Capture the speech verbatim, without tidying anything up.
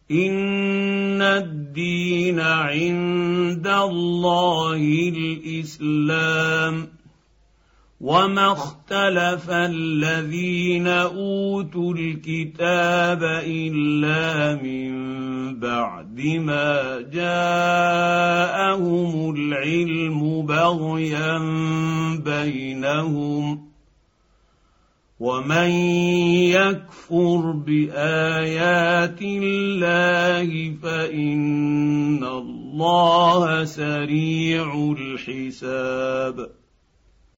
إن الدين عند الله الإسلام. وما اختلف الذين اوتوا الكتاب الا من بعد ما جاءهم العلم بغيا بينهم، ومن يكفر بايات الله فان الله سريع الحساب.